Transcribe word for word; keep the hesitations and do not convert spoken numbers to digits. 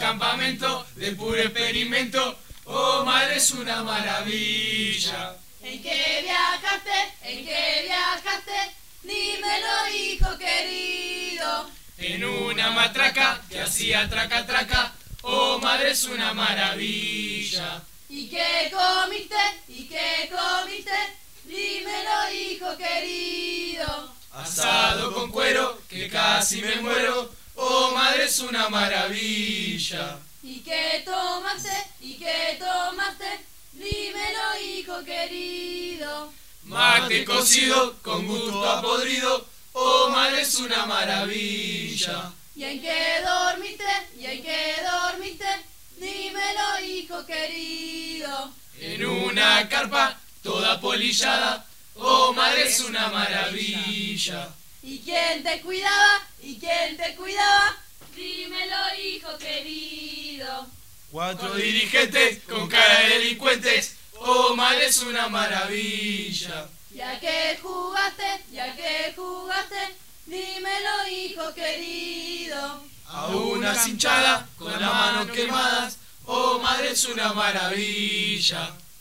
campamento de puro experimento. Oh, madre, es una maravilla. ¿En qué viajaste? ¿En qué viajaste? Dímelo, hijo querido. En una matraca que hacía traca traca. Oh, madre, es una maravilla. ¿Y qué comiste? ¿Y qué comiste? Dímelo, hijo querido. Asado con cuero, que casi me muero. Oh, madre, es una maravilla. ¿Y qué tomaste? ¿Y qué tomaste? Dímelo, hijo querido. Mate cocido con gusto a podrido. Oh, madre, es una maravilla. ¿Y en qué dormiste? ¿Y en qué dormiste? Dímelo, hijo querido. En una carpa toda polillada. Oh, madre, es una maravilla. ¿Y quién te cuidaba? ¿Y quién te cuidaba? Dímelo, hijo querido. Cuatro dirigentes con cara de delincuentes. Oh, madre, es una maravilla. ¿Y a qué jugaste? ¿Y a qué jugaste? Dímelo, hijo querido. A unas hinchadas con las manos quemadas. Oh, madre, es una maravilla.